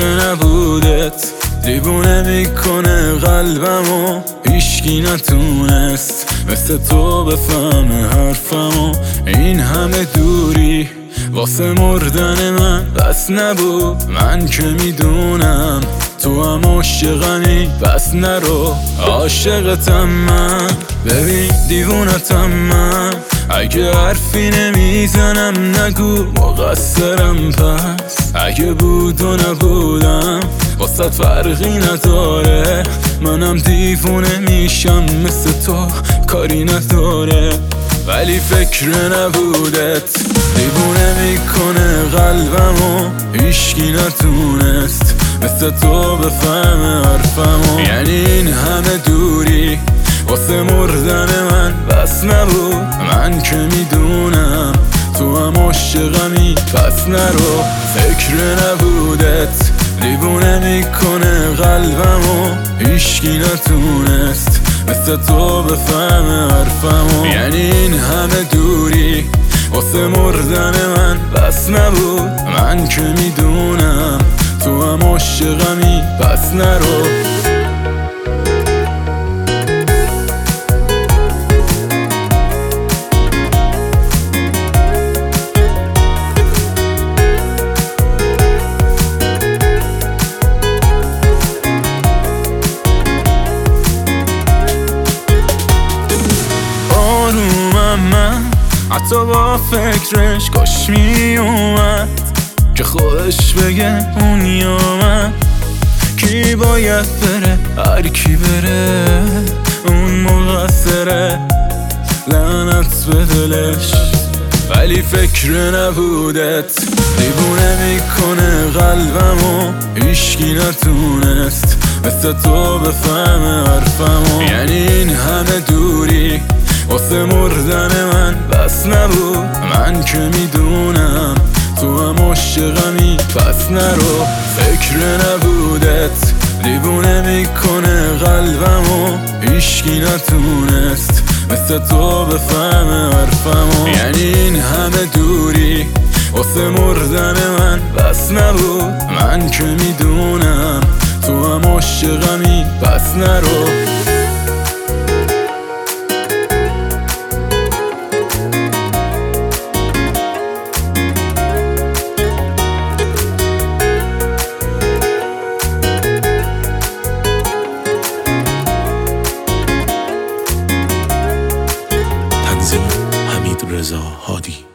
نبودت دیوونه میکنه قلبمو، هیچکی نتونست مثل تو بفهمه حرفمو. این همه دوری واسه مردن من بس نبود، من که میدونم تو هم عاشقمی، پس نرو عاشقتم من. ببین دیوونتم من، اگه حرفی نمیزنم نگو مقصرم، پس اگه بود و نبودم واسه فرقی نداره. منم دیوونه میشم مثل تو، کاری نداره. ولی فکر نبودت دیوونه میکنه قلبمو، هیچکی نتونست مثل تو بفهمه حرفمو. یعنی این همه دوری واسه مردن من بس نبود، من که میدونم تو هم عاشقمی، پس نرو. فکر نبودت دیوونه میکنه قلبمو، هیچکی نتونست مثل تو بفهمه حرفمو. یعنی این همه دوری واسه مردن من بس نبود، من که میدونم تو هم عاشقمی، پس نرو. حتی با فکرش کاش می اومد که خودش بگه اون یامد. کی باید بره هر کی بره، اون مقصره لعنت به دلش. ولی فکر نبودت دیوونه میکنه قلبمو، هیچکی نتونست مثل تو بفهمه حرفمو. یعنی این همه دوری واسه مردن من بس نبود، من که میدونم تو هم عاشقمی، پس نرو. فکر نبودت دیوونه میکنه قلبمو، هیچکی نتونست مثل تو بفهمه حرفمو. یعنی این همه دوری واسه مردن من بس نبود، من که میدونم تو هم عاشقمی، پس نرو. تنظیم حمید رضا هادی.